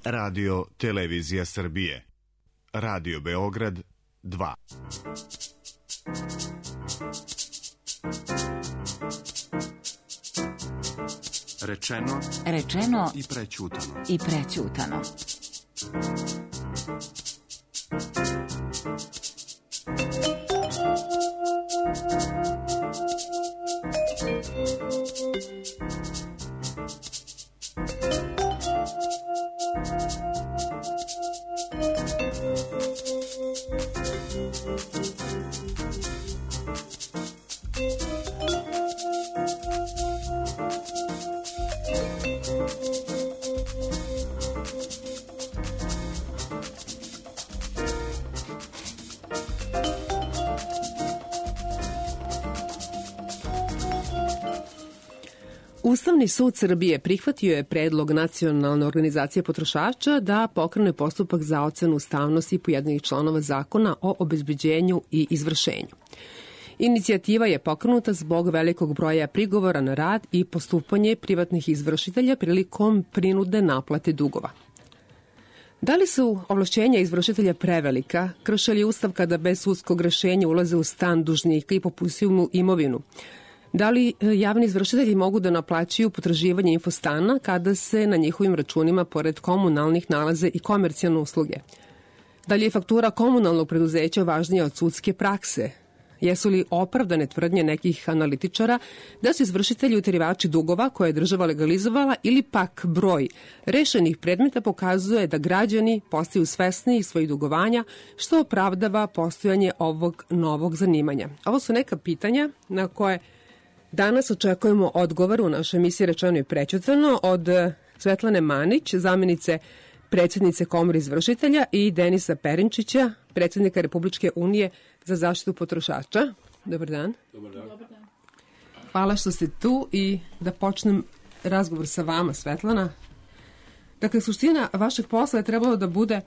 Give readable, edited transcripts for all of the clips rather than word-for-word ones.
Radio Televizija Srbije. Radio Beograd 2. Rečeno i prećutano. Ustavni sud Srbije prihvatio je predlog Nacionalne organizacije potrošača da pokrene postupak za ocenu ustavnosti pojedinih članova zakona o obezbeđenju i izvršenju. Inicijativa je pokrenuta zbog velikog broja prigovora na rad i postupanje privatnih izvršitelja prilikom prinude naplate dugova. Da li su ovlašćenja izvršitelja prevelika, krše li Ustav kada bez sudskog rešenja ulaze u stan dužnika i popusuju mu imovinu? Da li javni izvršitelji mogu da naplaćuju potraživanje infostana kada se na njihovim računima pored komunalnih nalaze i komercijalne usluge? Da li je faktura komunalnog preduzeća važnija od sudske prakse? Jesu li opravdane tvrdnje nekih analitičara da su izvršitelji utjerivači dugova koje je država legalizovala ili pak broj rešenih predmeta pokazuje da građani postaju svesni svojih dugovanja, što opravdava postojanje ovog novog zanimanja? Ovo su neka pitanja na koje danas očekujemo odgovor u našoj emisiji Rečeno i prećutano od Svetlane Manić, zamenice predsjednice Komore izvršitelja, i Denisa Perinčića, predsjednika Republičke unije za zaštitu potrošača. Dobar dan. Dobar dan. Hvala što ste tu i da počnem razgovor sa vama, Svetlana. Dakle, suština vašeg posla je trebalo da bude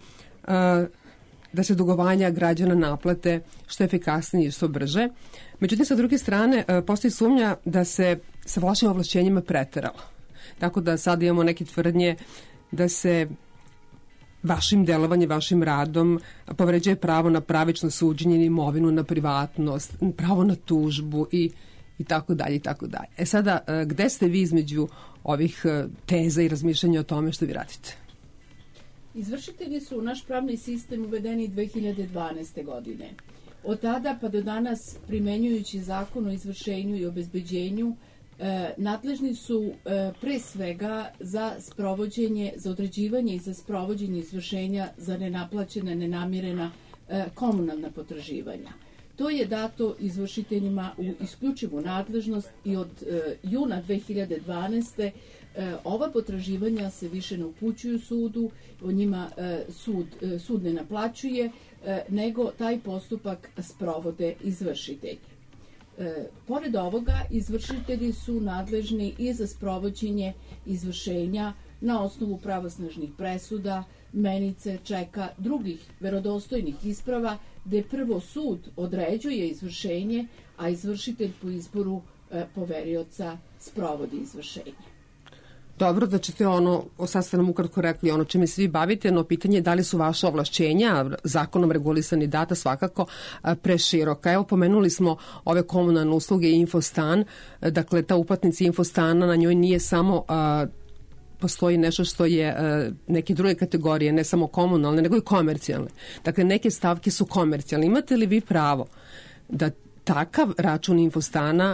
da se dugovanja građana naplate što efikasnije i što brže. Međutim, sa druge strane, postoji sumnja da se sa vašim ovlašćenjima preteralo. Tako da sad imamo neke tvrdnje da se vašim delovanjem, vašim radom povređuje pravo na pravično suđenje, na imovinu, na privatnost, pravo na tužbu i tako dalje i tako dalje. Sada, gde ste vi između ovih teza i razmišljanja o tome što vi radite? Izvršitelji su u naš pravni sistem uvedeni 2012. godine. Od tada pa do danas, primenjujući zakon o izvršenju i obezbeđenju, nadležni su pre svega za sprovođenje, za određivanje i za sprovođenje izvršenja za nenaplaćena, nenamirena komunalna potraživanja. To je dato izvršiteljima u isključivu nadležnost i od juna 2012. Ova potraživanja se više ne upućuju sudu, o njima sud ne naplaćuje, nego taj postupak sprovode izvršitelji. Pored ovoga, izvršitelji su nadležni i za sprovođenje izvršenja na osnovu pravosnažnih presuda, menice, čeka, drugih verodostojnih isprava, gde prvo sud određuje izvršenje, a izvršitelj po izboru poverioca sprovodi izvršenje. Dobro, da ćete sad ste nam ukratko rekli ono čime se vi bavite, no pitanje je da li su vaše ovlašćenja, zakonom regulisani data svakako, preširoka. Evo, pomenuli smo ove komunalne usluge i infostan, dakle ta uplatnica infostana, na njoj nije samo postoji nešto što je neke druge kategorije, ne samo komunalne, nego i komercijalne. Dakle, neke stavke su komercijalne. Imate li vi pravo da takav račun infostana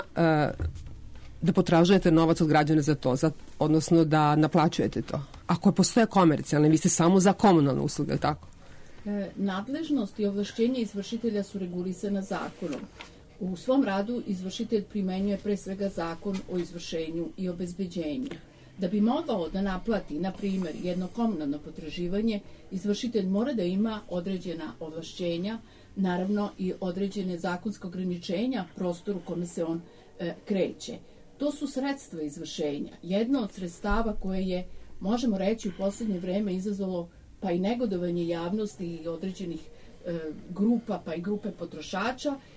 da potražujete novac od građana za to, odnosno da naplaćujete to? Ako postoje komercijalne, vi ste samo za komunalne usluge, je li tako? Nadležnost i ovlašćenje izvršitelja su regulisana zakonom. U svom radu izvršitelj primenjuje pre svega zakon o izvršenju i obezbeđenju. Da bi mogao da naplati, na primjer, jedno komunalno potraživanje, izvršitelj mora da ima određena ovlašćenja, naravno i određene zakonske ograničenja prostoru kome se on kreće. To su sredstva izvršenja. Jedno od sredstava koje je, možemo reći, u posljednje vreme izazvalo pa i negodovanje javnosti i određenih grupa, pa i grupe potrošača,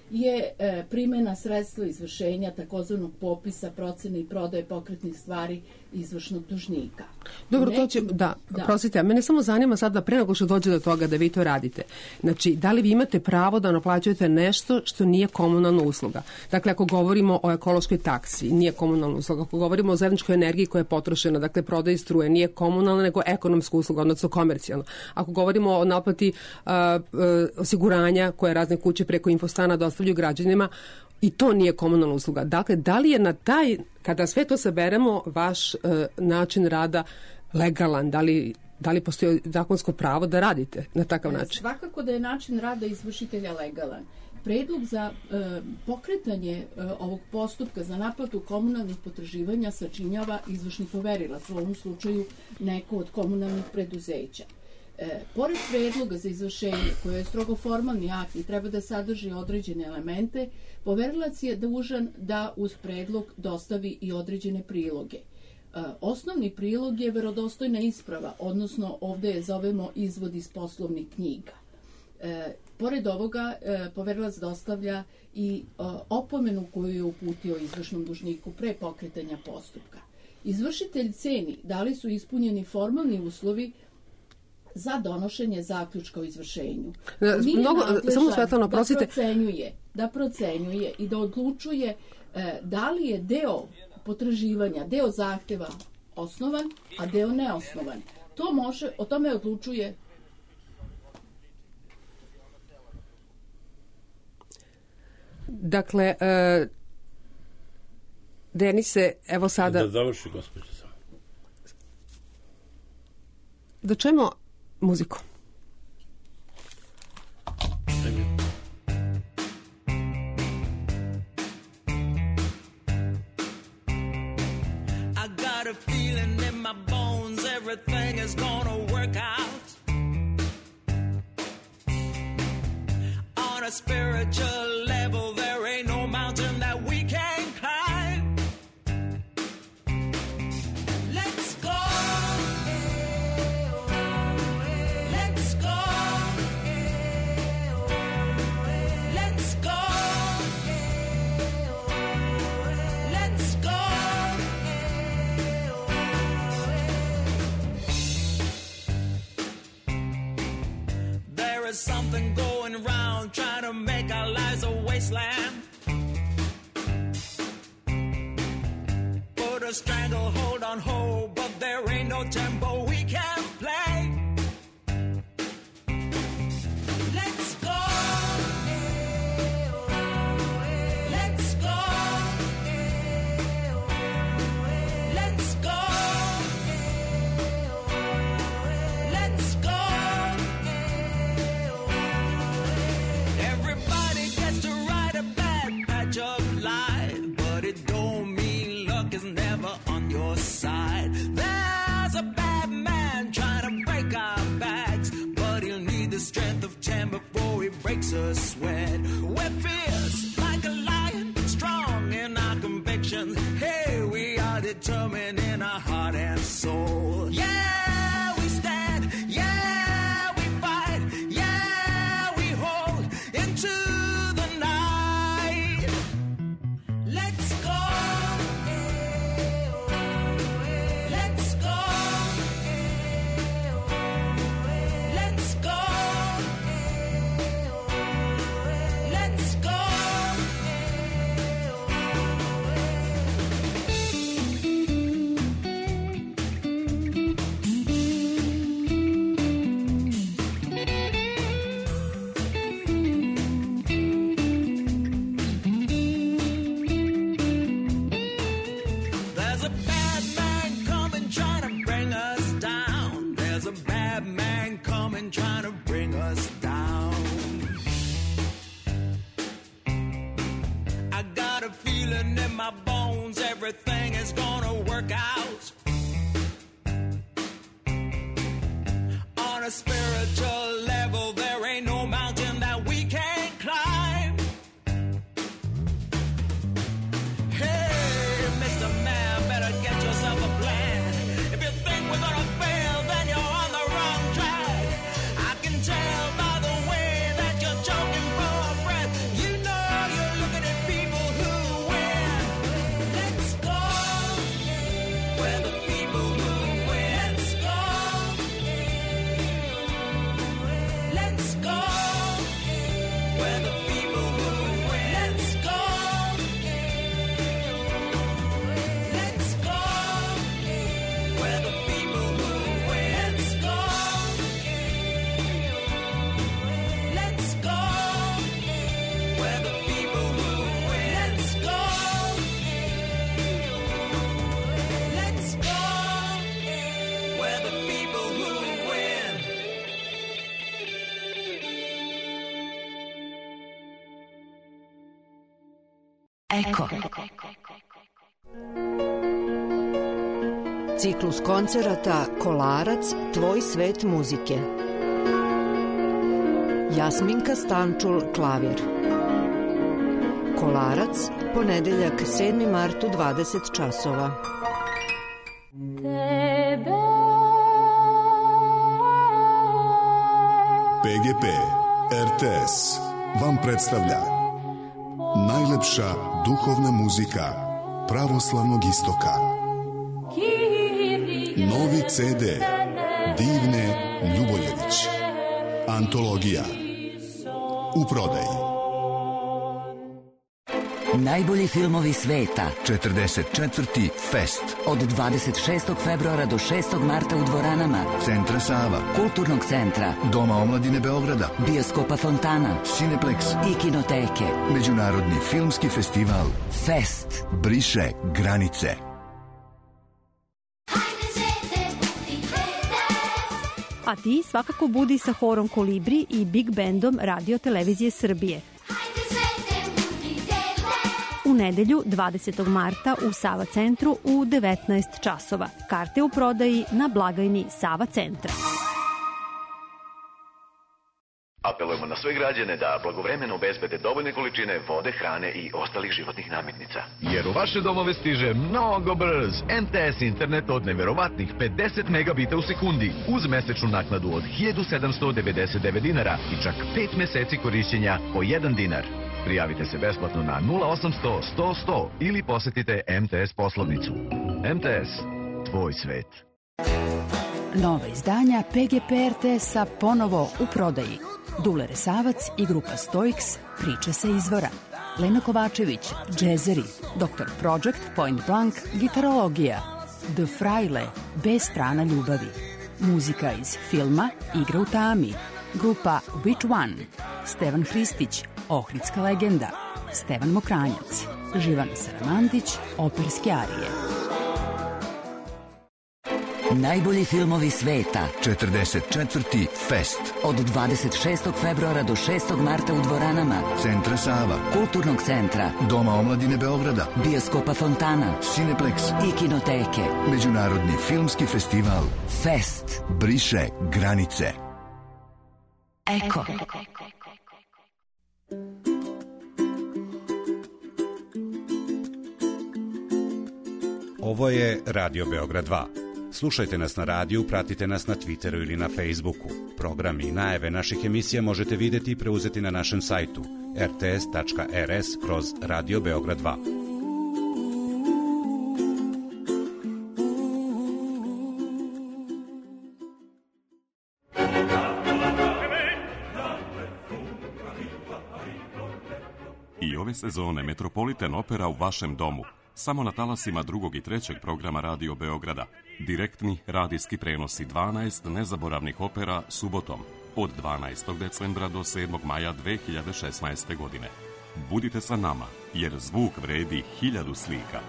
je primjena sredstva izvršenja takozvanog popisa, procene i prodaje pokretnih stvari izvršnog dužnika. Dobro, to će, prosite, a mene samo zanima sada pre nego što dođe do toga da vi to radite. Znači, da li vi imate pravo da naplaćujete nešto što nije komunalna usluga? Dakle, ako govorimo o ekološkoj taksi, nije komunalna usluga. Ako govorimo o zajedničkoj energiji koja je potrošena, dakle, prodaji struje, nije komunalna, nego ekonomska usluga, odnosno komercijalna. Ako govorimo o naplati osiguranja koje razne kuće preko infostana dostavljaju građanima, i to nije komunalna usluga. Dakle, da li je na taj, kada sve to saberemo, vaš način rada legalan? Da li postoji zakonsko pravo da radite na takav način? Svakako da je način rada izvršitelja legalan. Predlog za pokretanje ovog postupka za naplatu komunalnih potraživanja sačinjava izvršni poverilac, u ovom slučaju neko od komunalnih preduzeća. Pored predloga za izvršenje, koje je strogo formalni akt i treba da sadrži određene elemente, poverilac je dužan da uz predlog dostavi i određene priloge. Osnovni prilog je verodostojna isprava, odnosno ovdje je zovemo izvod iz poslovnih knjiga. Pored ovoga, poverilac dostavlja i opomenu koju je uputio izvršnom dužniku pre pokretanja postupka. Izvršitelj ceni da li su ispunjeni formalni uslovi za donošenje zaključka o izvršenju. Samo Svetlana, prosite. Da procenjuje i da odlučuje da li je deo potraživanja, deo zahteva osnovan, a deo neosnovan. O tome odlučuje Dakle, Denise, evo sada... Da završi, gospođo, samo. Da čujemo muziku. I got a feeling in my bones everything is gonna work out. On a spiritual level there ain't no mountain that we can't climb. Let's go. Let's go. Let's go. Let's go. There is something going round trying to make our lives a wasteland. Put a stranglehold on hold, but there ain't no tempo we can play. Let's go. Let's go. Let's go. Let's go. Everybody gets to ride a bad patch of life, but it don't mean luck is never on your side. There's a bad man trying to break our backs, but he'll need the strength of 10 before he breaks a sweat. We're fierce like a lion, strong in our convictions. Hey, we are determined in our heart and soul. Yeah, we stand. Yeah, we fight. Yeah, we hold into the night. Let's go. Let's go. Let's go. Let's go. There's a bad man coming trying to bring us down. There's a bad man coming trying to bring us down. I got a feeling in my bones everything is gonna work out. On a spiritual level there ain't no mountain that we can't climb. Hey, Mr. Man, better get yourself a plan. If you think we're gonna fail, then you're on the wrong track. I can tell by the way that you're choking for breath. You know Eko. Ciklus koncerata Kolarac, tvoj svet muzike. Jasminka Stančul, klavir. Kolarac, ponedeljak 7. mart u 20 časova. PGP RTS vam predstavlja najlepša duhovna muzika pravoslavnog istoka. Novi CD Divne Ljuboljević. Antologija. U prodaji. Najbolji filmovi sveta. 44. Fest. Od 26. februara do 6. marta u dvoranama Centra Sava, Kulturnog centra, Doma omladine Beograda, Bioskopa Fontana, Cineplex i Kinoteke. Međunarodni filmski festival Fest. briše granice. A ti svakako budi sa horom Kolibri i Big Bandom Radio Televizije Srbije. U nedelju 20. marta u Sava centru u 19 časova. Karte u prodaji na blagajni Sava centra. Apelujemo na sve građane da blagovremeno obezbede dovoljne količine vode, hrane i ostalih životnih namirnica. Jer u vaše domove stiže mnogo brz MTS internet od neverovatnih 50 megabita u sekundi uz mesečnu naknadu od 1799 dinara i čak 5 meseci korišćenja po 1 dinar. Prijavite se besplatno na 0800 100 100 ili posetite MTS poslovnicu. MTS, tvoj svet. Nova izdanja PGP RTS-a ponovo u prodaji. Dule Resavac i grupa Stoiks, priče sa izvora. Lena Kovačević, džezeri, Dr. Project, Point Blank, gitarologija. The Fraile, B strana ljubavi. Muzika iz filma Igra u tami. Grupa Which One, Stevan Hristić, Ohridska legenda. Stevan Mokranjac, Živana Saramandić, operske arije. Najbolji filmovi sveta. 44. Fest. Od 26. februara do 6. marta u dvoranama Centra Sava, Kulturnog centra, Doma omladine Beograda, Bioskopa Fontana, Cineplex i Kinoteke. Međunarodni filmski festival Fest. briše granice. Eko. Ovo je Radio Beograd 2. Slušajte nas na radiju, pratite nas na Twitteru ili na Facebooku. Programi i najave naših emisija možete vidjeti i preuzeti na našem sajtu rts.rs/Radio Beograd 2. I ove sezone Metropolitan Opera u vašem domu. Samo na talasima 2. i 3. programa Radio Beograda. Direktni radijski prenosi 12 nezaboravnih opera subotom od 12. decembra do 7. maja 2016. godine. Budite sa nama, jer zvuk vredi 1000 slika.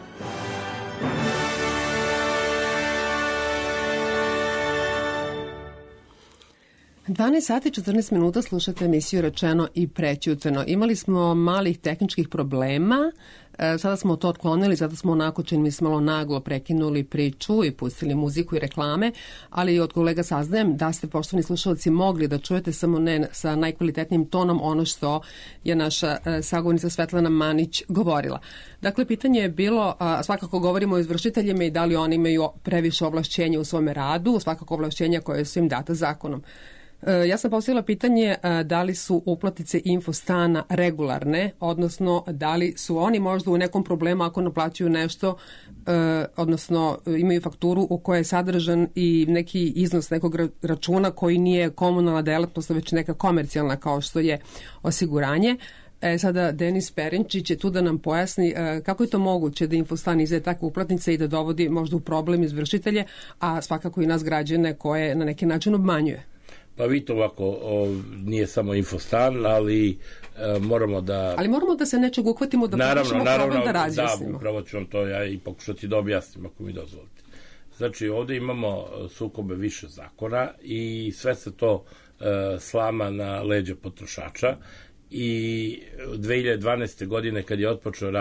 Sati 14 minuta slušate emisiju Rečeno i prećutano. Imali smo malih tehničkih problema, sada smo to otklonili, zato smo onako čini mi se malo naglo prekinuli priču i pustili muziku i reklame, ali od kolega saznajem da ste, poštovani slušalci, mogli da čujete samo ne sa najkvalitetnijim tonom ono što je naša sagovornica Svetlana Manić govorila. Dakle, pitanje je bilo, svakako govorimo o izvršiteljima i da li oni imaju previše ovlašćenja u svome radu, svakako ovlašćenja koje su im data zakonom. Ja sam postavila pitanje da li su uplatice Infostana regularne, odnosno da li su oni možda u nekom problemu ako naplaćuju nešto, odnosno imaju fakturu u kojoj je sadržan i neki iznos nekog računa koji nije komunalna delatnost, već neka komercijalna kao što je osiguranje. Sada Denis Perinčić je tu da nam pojasni kako je to moguće da Infostan izdaje takve uplatnice i da dovodi možda u problem izvršitelje, a svakako i nas građane koje na neki način obmanjuje. Pa vidite ovako, nije samo Infostan, ali moramo da... Ali moramo da se nečeg uhvatimo, da pokušamo problem da razjasnimo. Da, upravo ću vam to ja i pokušati da objasnim, ako mi dozvolite. Znači, ovdje imamo sukobe više zakona i sve se to slama na leđa potrošača i 2012. godine kad je otpočeo rad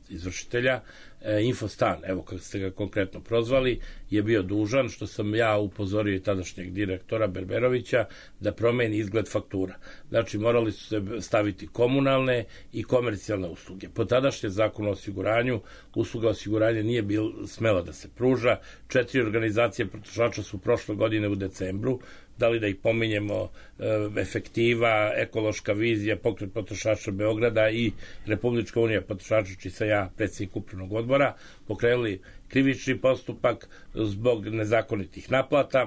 izvršitelja, Infostan, evo kako ste ga konkretno prozvali, je bio dužan, što sam ja upozorio i tadašnjeg direktora Berberovića, da promeni izgled faktura. Znači, morali su se staviti komunalne i komercijalne usluge. Po tadašnjem zakonu o osiguranju, usluga osiguranja nije smela da se pruža. 4 organizacije potrošača su prošle godine u decembru, da li da ih pominjemo, Efektiva, Ekološka vizija, Pokret potrošača Beograda i Republička unija potrošača, čiji sam ja predsjednik upravnog odbora, pokrenuli krivični postupak zbog nezakonitih naplata.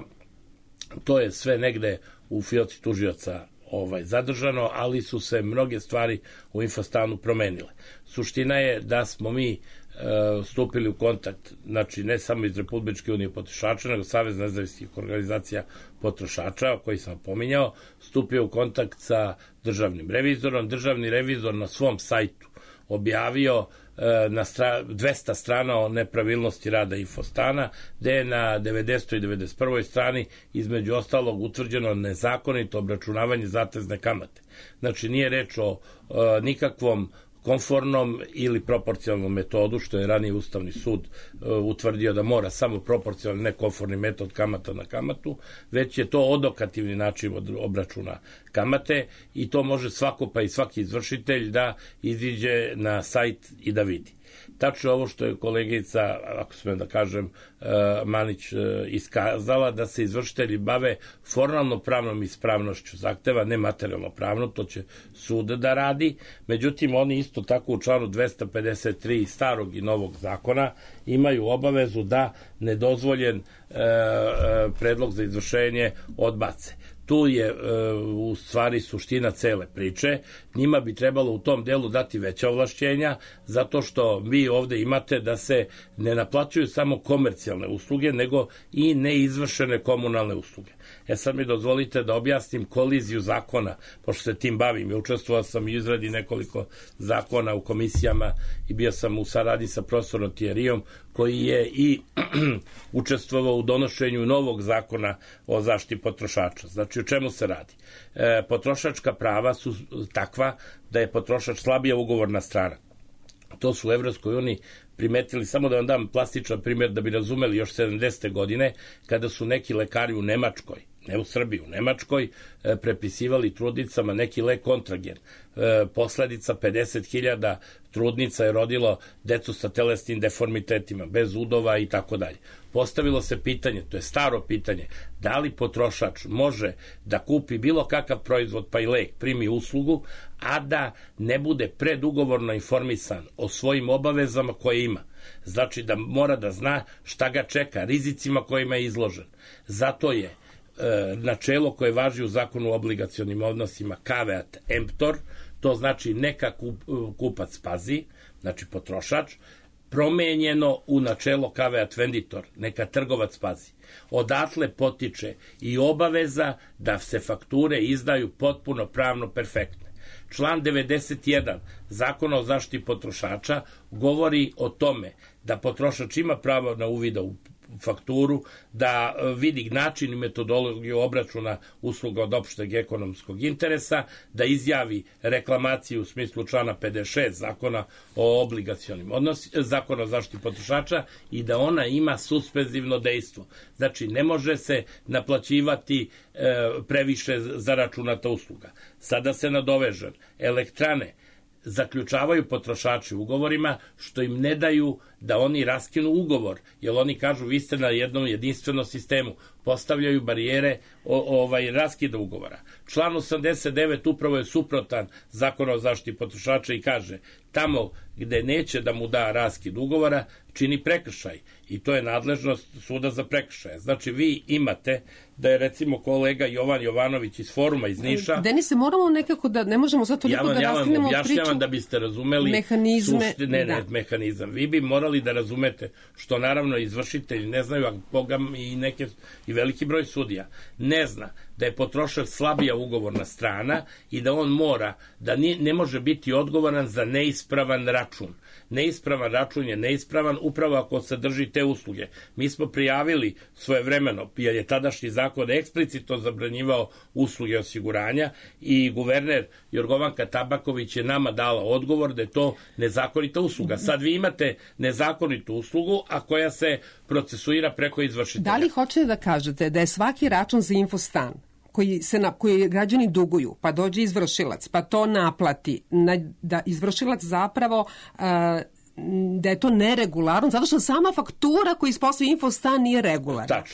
To je sve negde u fioci tužioca zadržano, ali su se mnoge stvari u Infostanu promenile. Suština je da smo mi stupili u kontakt, znači ne samo iz Republičke unije potrošača, nego Savez nezavisnih organizacija potrošača, koji sam pominjao, stupio u kontakt sa državnim revizorom. Državni revizor na svom sajtu objavio na 200 strana o nepravilnosti rada Infostana, gde je na 90. i 91. strani između ostalog utvrđeno nezakonito obračunavanje zatezne kamate. Znači nije reč o nikakvom konformnom ili proporcionalnom metodu, što je ranije Ustavni sud utvrdio da mora samo proporcionalni, ne konformni metod kamata na kamatu, već je to odokativni način obračuna kamate i to može svako, pa i svaki izvršitelj, da iziđe na sajt i da vidi. Tačno ovo što je kolegica, ako smem da kažem, Manić iskazala, da se izvršitelji bave formalno pravnom ispravnošću zahteva, ne materijalno pravno, to će sud da radi. Međutim, oni isto tako u članu 253 starog i novog zakona imaju obavezu da nedozvoljen predlog za izvršenje odbace. Tu je u stvari suština cele priče. Njima bi trebalo u tom delu dati veća ovlašćenja, zato što vi ovde imate da se ne naplaćuju samo komercijalne usluge, nego i neizvršene komunalne usluge. Sad mi dozvolite da objasnim koliziju zakona, pošto se tim bavim. Učestvovao sam u izradi nekoliko zakona u komisijama i bio sam u saradnji sa profesorom Tijerijom, koji je i učestvovao u donošenju novog zakona o zaštiti potrošača. Znači, o čemu se radi? Potrošačka prava su takva da je potrošač slabija ugovorna strana. To su u Evropskoj uniji primetili, samo da vam dam plastičan primjer da bi razumeli, još 70. godine, kada su neki lekari u Nemačkoj, ne u Srbiji, u Nemačkoj, prepisivali trudnicama neki lek Kontragen. Posledica 50.000 trudnica je rodilo decu sa telesnim deformitetima, bez udova i tako dalje. Postavilo se pitanje, to je staro pitanje, da li potrošač može da kupi bilo kakav proizvod, pa i lek, primi uslugu, a da ne bude predugovorno informisan o svojim obavezama koje ima. Znači da mora da zna šta ga čeka, rizicima kojima je izložen. Zato je načelo koje važi u zakonu o obligacionim odnosima caveat emptor, to znači neka kupac pazi, znači potrošač, promenjeno u načelo caveat venditor, neka trgovac pazi. Odatle potiče i obaveza da se fakture izdaju potpuno pravno perfektne. Član 91 Zakona o zaštiti potrošača govori o tome da potrošač ima pravo na uvida u fakturu, da vidi način i metodologiju obračuna usluga od opšteg ekonomskog interesa, da izjavi reklamaciju u smislu člana 56 Zakona o obligacionim odnosima, Zakona o zaštiti potrošača, i da ona ima suspenzivno dejstvo. Znači, ne može se naplaćivati previše zaračunata usluga. Sada se nadovežem, elektrane zaključavaju potrošači ugovorima, što im ne daju da oni raskinu ugovor, jer oni kažu vi ste na jednom jedinstvenom sistemu, postavljaju barijere raskida ugovora. Član 89 upravo je suprotan Zakona o zaštiti potrošača i kaže tamo gde neće da mu da raskid ugovora, čini prekršaj i to je nadležnost suda za prekršaje. Znači vi imate da je recimo kolega Jovan Jovanović iz Foruma iz Niša... Denise, moramo nekako da, ne možemo zato toliko da raskinemo priču... Ja vam objašnjavam da biste razumeli mehanizme. Mehanizam. Vi bi morali trebali da razumete, što naravno izvršitelji ne znaju, a Boga i veliki broj sudija ne zna da je potrošač slabija ugovorna strana i da on mora, da ne može biti odgovoran za neispravan račun. Neispravan račun je neispravan upravo ako sadrži te usluge. Mi smo prijavili svojevremeno, jer je tadašnji zakon eksplicitno zabranjivao usluge osiguranja i guverner Jorgovanka Tabaković je nama dala odgovor da je to nezakonita usluga. Sad vi imate nezakonitu uslugu, a koja se procesuira preko izvršitelja. Da li hoćete da kažete da je svaki račun za infostan koji građani duguju, pa dođe izvršilac, pa to naplati, da izvršilac zapravo da je to neregularno, zato što sama faktura koju ispostavlja infostan nije regularna. Tačno,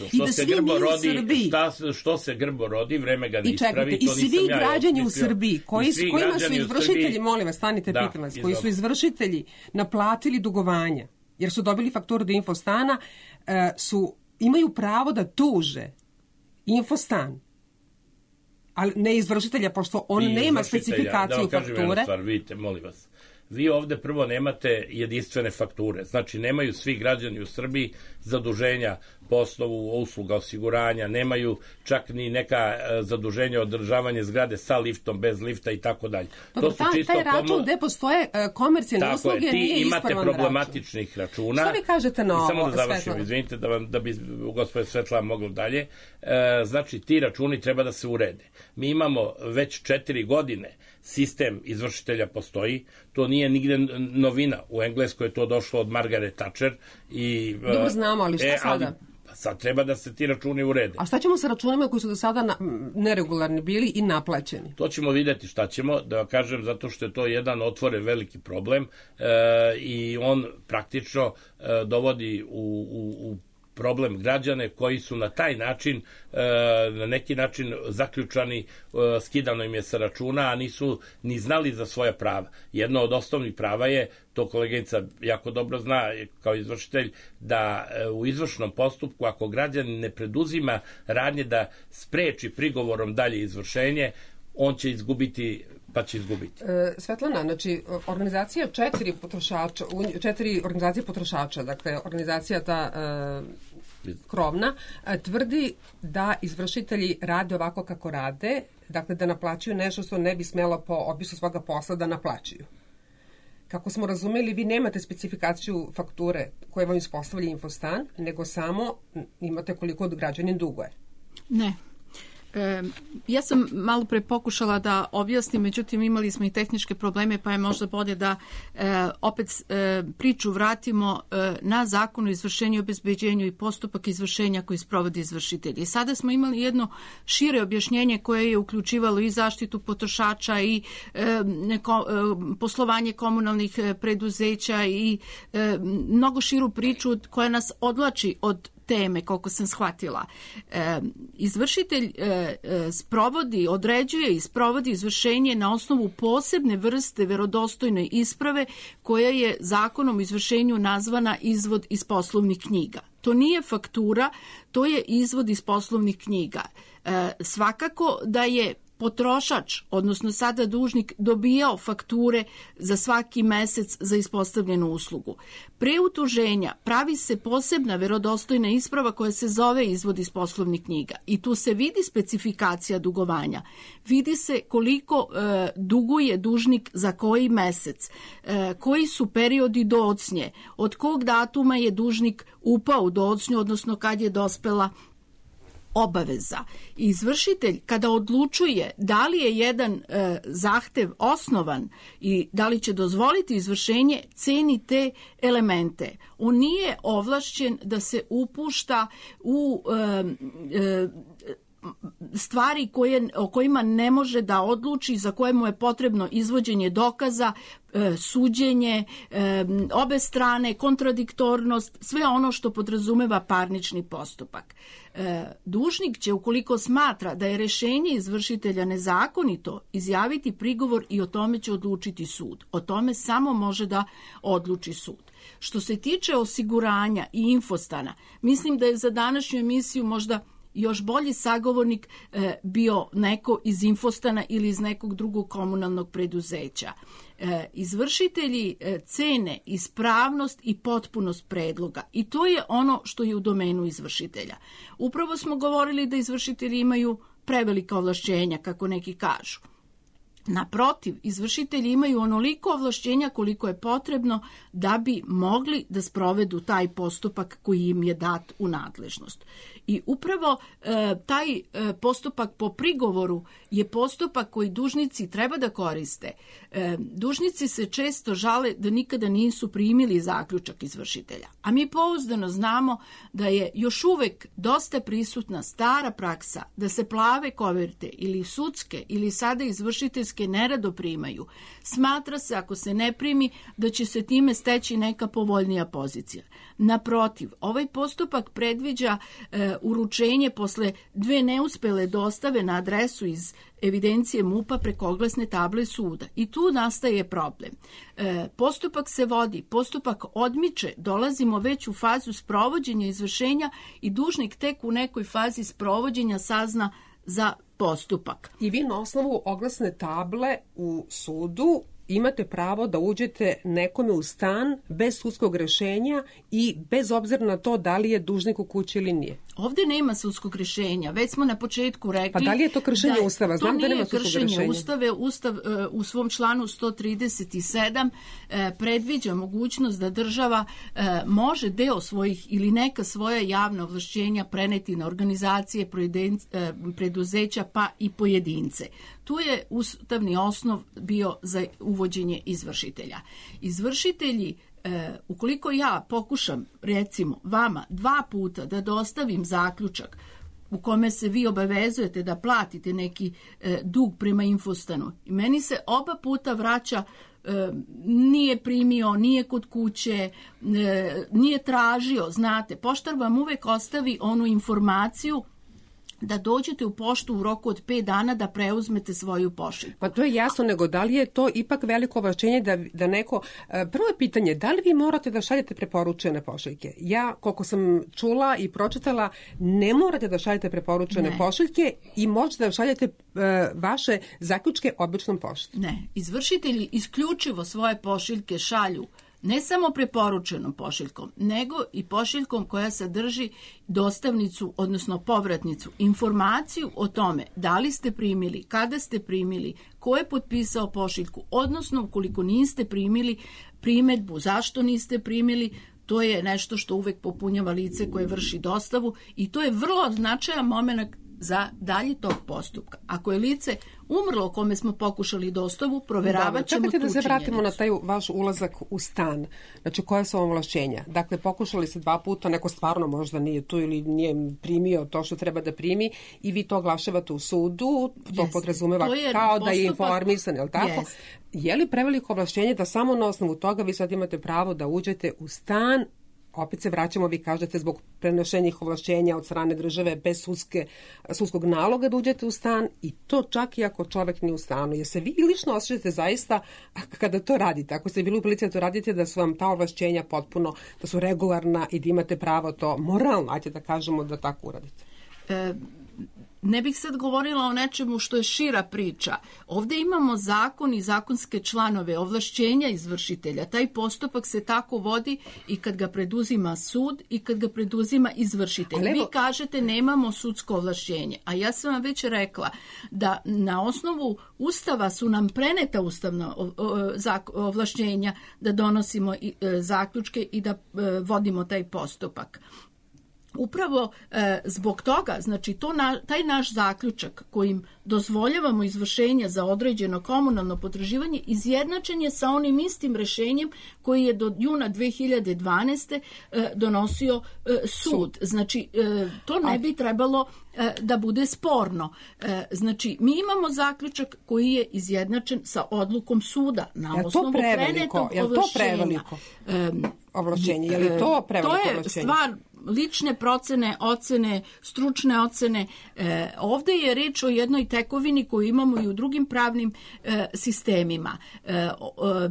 što se grbo rodi, vreme ga ne ispravi. I svi građani u Srbiji, kojima su izvršitelji, molim vas, stanite, pitam vas, koji su izvršitelji naplatili dugovanja, jer su dobili fakturu do infostana, imaju pravo da tuže infostan, ali ne izvršitelja, pošto on nema specifikaciju fakture. Da vam kažem jednu stvar, vidite, molim vas. Vi ovde prvo nemate jedinstvene fakture, znači nemaju svi građani u Srbiji zaduženja po osnovu usluga osiguranja, nemaju čak ni neka zaduženja održavanje zgrade sa liftom, bez lifta i tako dalje. Dobro, taj račun gde postoje komercijalne usluge nije ispravan račun. Ti imate problematičnih računa. Što vi kažete na ovo, Samo da završim, izvinite, da bi gospodin Svetla moglo dalje. Znači, ti računi treba da se urede. Mi imamo već 4 godine sistem izvršitelja postoji, to nije nigde novina. U Engleskoj je to došlo od Margaret Thatcher. Dobro znamo, ali šta sada? Sad treba da se ti računi urede. A šta ćemo sa računima koji su do sada neregularni bili i naplaćeni? To ćemo vidjeti šta ćemo, da vam kažem, zato što je to jedan otvoren veliki problem i on praktično dovodi u problem građane koji su na taj način, na neki način zaključani, skidano im je sa računa, a nisu ni znali za svoja prava. Jedno od osnovnih prava je, to koleginica jako dobro zna kao izvršitelj, da u izvršnom postupku, ako građanin ne preduzima radnje da spreči prigovorom dalje izvršenje, on će izgubiti, pa će izgubiti. Svetlana, znači, organizacija 4 organizacije potrošača, dakle, organizacija ta krovna, tvrdi da izvršitelji rade ovako kako rade, dakle, da naplaćuju nešto što ne bi smelo po opisu svoga posla da naplaćuju. Kako smo razumeli, vi nemate specifikaciju fakture koje vam ispostavlja infostan, nego samo imate koliko građanin duguje. Ne. Ja sam malo pre pokušala da objasnim, međutim imali smo i tehničke probleme, pa je možda bolje da opet priču vratimo na Zakon o izvršenju i obezbeđenju i postupak izvršenja koji sprovodi izvršitelj. I sada smo imali jedno šire objašnjenje koje je uključivalo i zaštitu potrošača i poslovanje komunalnih preduzeća i mnogo širu priču koja nas odvlači od teme, koliko sam shvatila. Izvršitelj određuje i sprovodi izvršenje na osnovu posebne vrste verodostojne isprave koja je Zakonom o izvršenju nazvana izvod iz poslovnih knjiga. To nije faktura, to je izvod iz poslovnih knjiga. Svakako da je potrošač, odnosno sada dužnik, dobijao fakture za svaki mesec za ispostavljenu uslugu. Pre utuženja pravi se posebna verodostojna isprava koja se zove izvod iz poslovnih knjiga i tu se vidi specifikacija dugovanja. Vidi se koliko duguje dužnik za koji mesec, koji su periodi docnje, od kog datuma je dužnik upao u docnju, odnosno kad je dospela obaveza. Izvršitelj kada odlučuje da li je jedan zahtev osnovan i da li će dozvoliti izvršenje, ceni te elemente. On nije ovlašćen da se upušta u stvari o kojima ne može da odluči, za koje mu je potrebno izvođenje dokaza, suđenje, obe strane, kontradiktornost, sve ono što podrazumeva parnični postupak. Dužnik će, ukoliko smatra da je rešenje izvršitelja nezakonito, izjaviti prigovor i o tome će odlučiti sud. O tome samo može da odluči sud. Što se tiče osiguranja i infostana, mislim da je za današnju emisiju možda još bolji sagovornik bio neko iz Infostana ili iz nekog drugog komunalnog preduzeća. Izvršitelji cene ispravnost i potpunost predloga i to je ono što je u domenu izvršitelja. Upravo smo govorili da izvršitelji imaju prevelika ovlašćenja, kako neki kažu. Naprotiv, izvršitelji imaju onoliko ovlašćenja koliko je potrebno da bi mogli da sprovedu taj postupak koji im je dat u nadležnost. I upravo taj postupak po prigovoru je postupak koji dužnici treba da koriste. Dužnici se često žale da nikada nisu primili zaključak izvršitelja, a mi pouzdano znamo da je još uvek dosta prisutna stara praksa da se plave koverte ili sudske ili sada izvršiteljske nerado primaju. Smatra se, ako se ne primi, da će se time steći neka povoljnija pozicija. Naprotiv, ovaj postupak predviđa uručenje posle 2 neuspele dostave na adresu iz evidencije MUP-a preko oglasne table suda. I tu nastaje problem. Postupak se vodi, postupak odmiče, dolazimo već u fazu sprovođenja izvršenja i dužnik tek u nekoj fazi sprovođenja sazna za postupak. I vi na osnovu oglasne table u sudu imate pravo da uđete nekome u stan bez sudskog rešenja i bez obzira na to da li je dužnik u kući ili nije. Ovde nema sudskog rešenja. Već smo na početku rekli... Pa da li je to kršenje Ustava? Znam da nema sudskog rešenja. To nije kršenje Ustava. Ustav u svom članu 137 predviđa mogućnost da država može deo svojih ili neka svoja javna ovlašćenja preneti na organizacije, preduzeća pa i pojedince. Tu je ustavni osnov bio za uvođenje izvršitelja. Izvršitelji, ukoliko ja pokušam, recimo, vama 2 puta da dostavim zaključak u kome se vi obavezujete da platite neki dug prema Infostanu, i meni se oba puta vraća nije primio, nije kod kuće, nije tražio, znate, poštar vam uvek ostavi onu informaciju da dođete u poštu u roku od 5 dana da preuzmete svoju pošiljku. Pa to je jasno, nego da li je to ipak veliko ovlašćenje da neko... Prvo je pitanje, da li vi morate da šaljete preporučene pošiljke? Ja, koliko sam čula i pročitala, ne morate da šaljete preporučene pošiljke i možete da šaljete vaše zaključke običnom poštom. Ne, izvršitelji isključivo svoje pošiljke šalju ne samo preporučenom pošiljkom, nego i pošiljkom koja sadrži dostavnicu, odnosno povratnicu, informaciju o tome da li ste primili, kada ste primili, ko je potpisao pošiljku, odnosno ukoliko niste primili primedbu, zašto niste primili, to je nešto što uvek popunjava lice koje vrši dostavu i to je vrlo značajan moment za dalji tok postupka. Ako je lice umrlo o kome smo pokušali dostavu, proveravat ćemo tu činjenicu. Da se vratimo na taj vaš ulazak u stan. Znači, koje su vam ovlašćenja? Dakle, pokušali ste 2 puta, neko stvarno možda nije tu ili nije primio to što treba da primi i vi to oglašavate u sudu, to podrazumeva kao da je informisan, je li tako? Je li preveliko ovlašćenje da samo na osnovu toga vi sad imate pravo da uđete u stan? Opet se vraćamo, vi kažete, zbog prenošenjih ovlašćenja od strane države bez sudskog naloga da uđete u stan i to čak i ako čovek nije u stanu. Jer se vi lično osjećate zaista kada to radite, ako ste bili u prilici da to radite, da su vam ta ovlašćenja potpuno, da su regularna i da imate pravo to moralno, ajte da kažemo, da tako uradite? Ne bih sad govorila o nečemu što je šira priča. Ovdje imamo zakon i zakonske članove, ovlašćenja izvršitelja. Taj postupak se tako vodi i kad ga preduzima sud i kad ga preduzima izvršitelj. Vi kažete nemamo sudsko ovlašćenje, a ja sam vam već rekla da na osnovu Ustava su nam preneta ustavna ovlašćenja da donosimo zaključke i da vodimo taj postupak. Upravo zbog toga, znači taj naš zaključak kojim dozvoljavamo izvršenje za određeno komunalno potraživanje izjednačen je sa onim istim rešenjem koji je do juna 2012. Donosio sud. Znači, to ne bi trebalo da bude sporno. Znači, mi imamo zaključak koji je izjednačen sa odlukom suda na osnovu prenetog ovlašćenja. Je li to preveliko ovlašćenje? Je li to preveliko ovlašćenje? To je stvar lične procene, ocene, stručne ocene. Ovdje je reč o jednoj tekovini koju imamo i u drugim pravnim sistemima.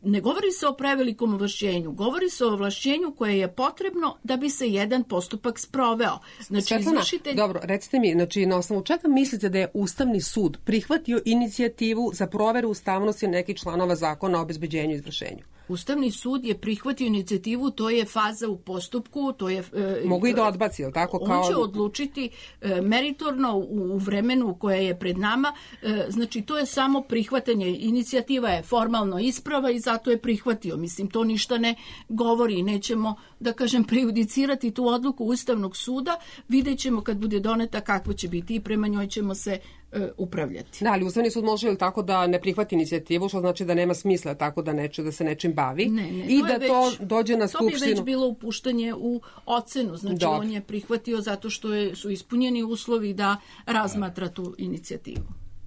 ne govori se o prevelikom ovlašćenju, govori se o ovlašćenju koje je potrebno da bi se jedan postupak sproveo. Znači, Svetlana, dobro, recite mi, znači, na osnovu čega mislite da je Ustavni sud prihvatio inicijativu za proveru ustavnosti nekih članova zakona o obezbeđenju i izvršenju? Ustavni sud je prihvatio inicijativu, to je faza u postupku, to je... Mogu i da odbaci, je li tako? On će odlučiti meritorno u vremenu koje je pred nama, znači to je samo prihvatanje, inicijativa je formalno isprava i zato je prihvatio. Mislim, to ništa ne govori, nećemo, da kažem, prejudicirati tu odluku Ustavnog suda, vidjet ćemo kad bude doneta kakva će biti i prema njoj ćemo se upravljati. Da, ali Ustavni sud može li tako da ne prihvati inicijativu, što znači da nema smisla tako da se nečim bavi i da to dođe na Skupštinu. To bi već bilo upuštanje u ocenu, znači on je prihvatio zato što su ispunjeni uslovi da razmatra tu inicijativu.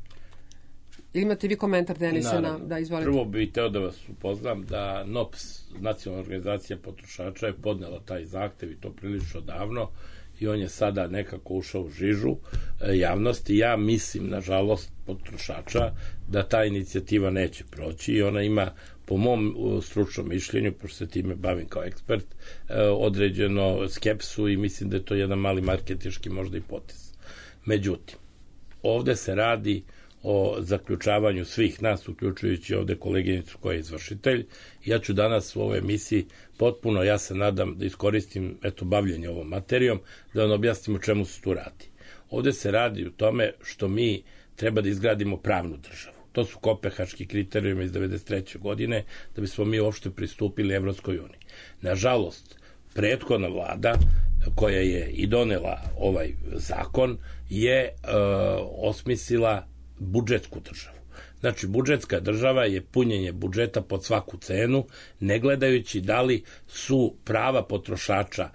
Ili imate vi komentar, Denise, da izvolite? Prvo bih hteo da vas upoznam da NOPS, Nacionalna organizacija potrošača, je podnela taj zahtev i to prilično davno i on je sada nekako ušao u žižu javnosti. Ja mislim, nažalost, potrošača, da ta inicijativa neće proći i ona ima, po mom stručnom mišljenju, pošto se time bavim kao ekspert, određeno skepsu i mislim da je to jedan mali marketinški možda i potez. Međutim, ovde se radi o zaključavanju svih nas, uključujući ovde koleginicu koja je izvršitelj. Ja ću danas u ovoj emisiji potpuno, ja se nadam da iskoristim bavljenje ovom materijom, da vam objasnim o čemu se tu radi. Ovde se radi o tome što mi treba da izgradimo pravnu državu. To su kopenhaški kriterijumi iz 1993. godine, da bismo mi uopšte pristupili Evropskoj uniji. Nažalost, prethodna vlada koja je i donela ovaj zakon je osmislila budžetsku državu. Znači, budžetska država je punjenje budžeta pod svaku cenu, ne gledajući da li su prava potrošača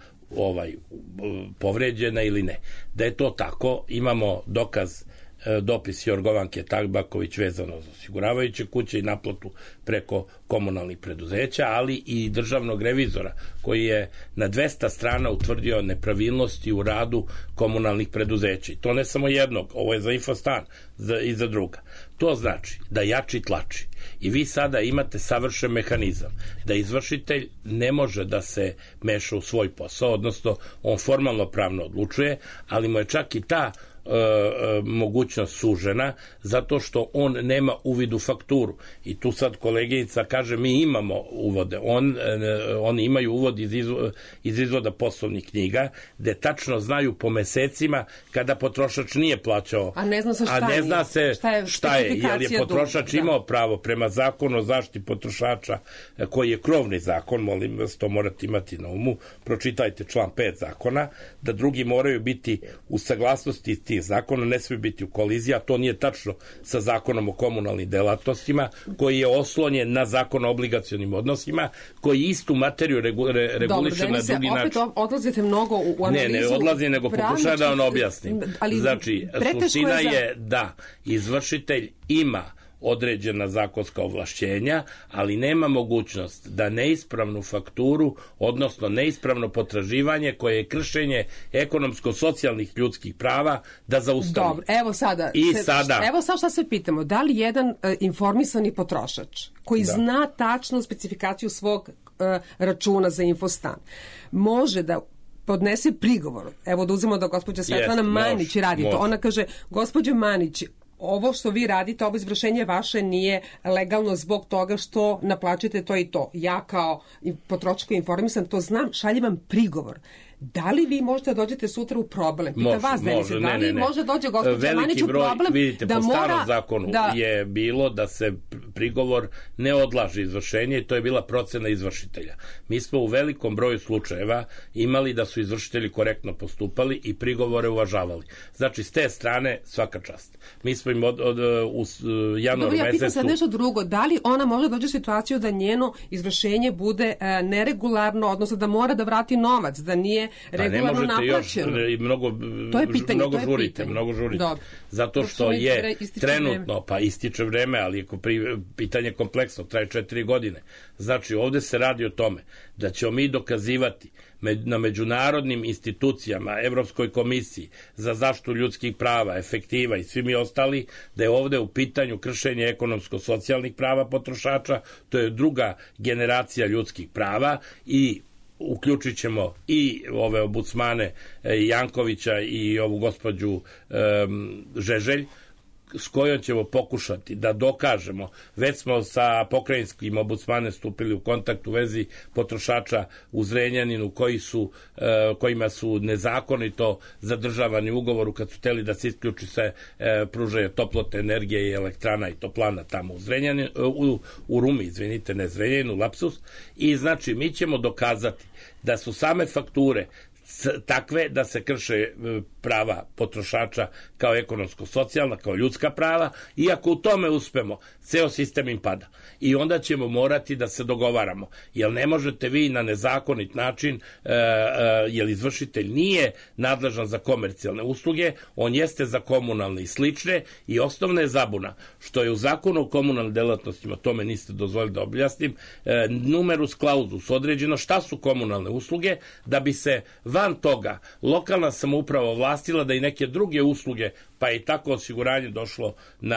povređena ili ne. Da je to tako, imamo dokaz, dopis Jorgovanke Tabaković vezano za osiguravajuće kuće i naplatu preko komunalnih preduzeća, ali i državnog revizora koji je na 200 strana utvrdio nepravilnosti u radu komunalnih preduzeća. I to ne samo jednog, ovo je za Infostan i za druga. To znači da jači tlači. I vi sada imate savršen mehanizam da izvršitelj ne može da se meša u svoj posao, odnosno on formalno pravno odlučuje, ali mu je čak i ta mogućnost sužena zato što on nema uvid u fakturu. I tu sad koleginica kaže mi imamo uvode. Oni imaju uvod iz izvoda poslovnih knjiga gde tačno znaju po mesecima kada potrošač nije plaćao. A ne zna se šta je. Jer je potrošač imao pravo prema zakonu o zaštiti potrošača koji je krovni zakon, molim vas, to morate imati na umu. Pročitajte član 5 zakona, da drugi moraju biti u saglasnosti tih zakona, ne smije biti u koliziji, a to nije tačno sa zakonom o komunalnim delatnostima, koji je oslonjen na zakon o obligacionim odnosima, koji istu materiju reguliše na drugi način. Opet odlazite mnogo u analizu. Ne odlazim, nego pokušavam da vam objasnim. Znači, suština je da izvršitelj ima određena zakonska ovlašćenja, ali nema mogućnost da neispravnu fakturu, odnosno neispravno potraživanje koje je kršenje ekonomsko-socijalnih ljudskih prava da zaustavi. Dobro, evo sada šta se pitamo. Da li jedan informisani potrošač koji zna tačnu specifikaciju svog računa za Infostan može da podnese prigovor? Evo da uzmemo da gospođa Svetlana Manić radi to. Ona kaže, gospođo Manić, ovo što vi radite, ovo izvršenje vaše nije legalno zbog toga što naplaćujete to i to. Ja kao potrošač koji je informisan to znam, šaljem vam prigovor. Da li vi možete dođete sutra u problem? Pita vas, Denise, da li može dođe gospođa Manić u problem? Vidite, po starom zakonu je bilo da se prigovor ne odlaže izvršenje i to je bila procena izvršitelja. Mi smo u velikom broju slučajeva imali da su izvršitelji korektno postupali i prigovore uvažavali. Znači, s te strane svaka čast. Mi smo im u januaru mesecu... Ja pitam sad nešto drugo. Da li ona može dođe u situaciju da njeno izvršenje bude neregularno, odnosno da mora da vrati novac, da nije regularno naplaćeno. To je pitanje. Mnogo žurite. Zato što je trenutno, pa ističe vreme, ali pitanje kompleksno, traje 4 godine. Znači, ovde se radi o tome da ćemo mi dokazivati na međunarodnim institucijama, Evropskoj komisiji za zaštitu ljudskih prava, efektiva i svi mi ostali, da je ovde u pitanju kršenje ekonomsko-socijalnih prava potrošača, to je druga generacija ljudskih prava i uključit ćemo i ove ombudsmane Jankovića i ovu gospođu Žeželj, s kojom ćemo pokušati da dokažemo. Već smo sa pokrajinskim ombudsmanem stupili u kontakt u vezi potrošača u Zrenjaninu kojima su nezakonito zadržavani ugovoru kad su hteli da se isključi se pružaje toplotne energije i elektrana i toplana tamo u Zrenjaninu, u Rumi, izvinite, ne Zrenjaninu, lapsus. I znači mi ćemo dokazati da su same fakture takve da se krše prava potrošača kao ekonomsko-socijalna, kao ljudska prava, i ako u tome uspemo, ceo sistem im pada. I onda ćemo morati da se dogovaramo, jer ne možete vi na nezakonit način, jer izvršitelj nije nadležan za komercijalne usluge, on jeste za komunalne i slične, i osnovna je zabuna, što je u zakonu o komunalnim delatnostima, tome niste dozvolili da objasnim, numerus clausus određeno šta su komunalne usluge, da bi se van toga lokalna samouprava ovlastila da i neke druge usluge, pa je i tako osiguranje došlo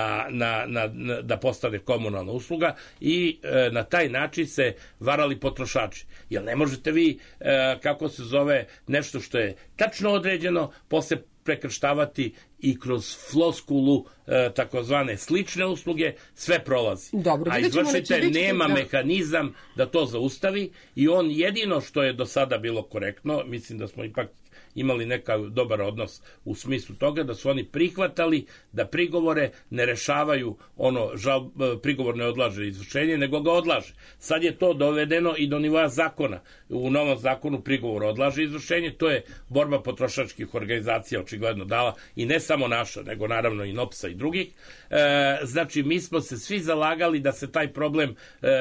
da postane komunalna usluga, i na taj način se varali potrošači. Jer ne možete vi, kako se zove, nešto što je tačno određeno, posle prekrštavati i kroz floskulu takozvane slične usluge, sve prolazi. Dobro, a izvršitelj nema mehanizam da to zaustavi, i on jedino što je do sada bilo korektno, mislim da smo ipak imali neka dobar odnos u smislu toga da su oni prihvatali da prigovore ne rešavaju, prigovor ne odlaže izvršenje, nego ga odlaže. Sad je to dovedeno i do nivoa zakona. U novom zakonu prigovor odlaže izvršenje, to je borba potrošačkih organizacija očigledno dala, i ne samo naša, nego naravno i NOPS-a i drugih. Znači, mi smo se svi zalagali da se taj problem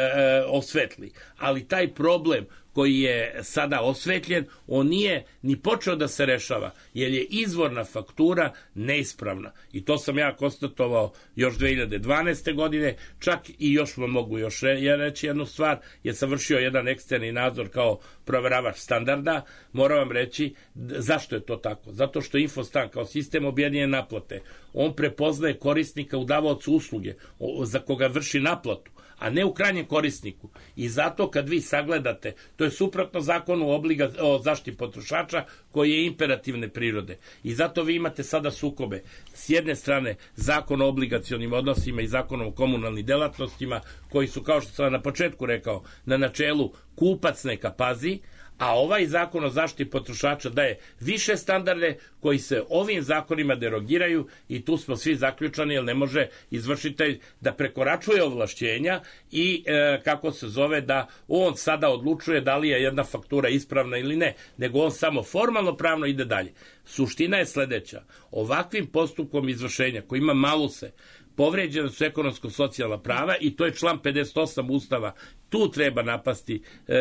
osvetli, ali taj problem koji je sada osvetljen, on nije ni počeo da se rešava, jer je izvorna faktura neispravna. I to sam ja konstatovao još 2012. godine, čak i još vam mogu reći jednu stvar, jer sam vršio jedan eksterni nadzor kao proveravač standarda. Moram vam reći zašto je to tako. Zato što Infostan kao sistem objedinjene naplate, on prepoznaje korisnika u davaocu usluge za koga vrši naplatu, a ne u krajnjem korisniku. I zato kad vi sagledate, to je suprotno zakonu o zaštiti potrošača koji je imperativne prirode. I zato vi imate sada sukobe. S jedne strane zakon o obligacionim odnosima i zakon o komunalnim delatnostima, koji su, kao što sam na početku rekao, na načelu kupac neka pazi, a ovaj zakon o zaštiti potrošača daje više standarde koji se ovim zakonima derogiraju, i tu smo svi zaključani, jer ne može izvršitelj da prekoračuje ovlašćenja i kako se zove, da on sada odlučuje da li je jedna faktura ispravna ili ne, nego on samo formalno pravno ide dalje. Suština je sledeća: ovakvim postupkom izvršenja koji ima maluse, povređena su ekonomsko-socijalna prava, i to je član 58 Ustava. Tu treba napasti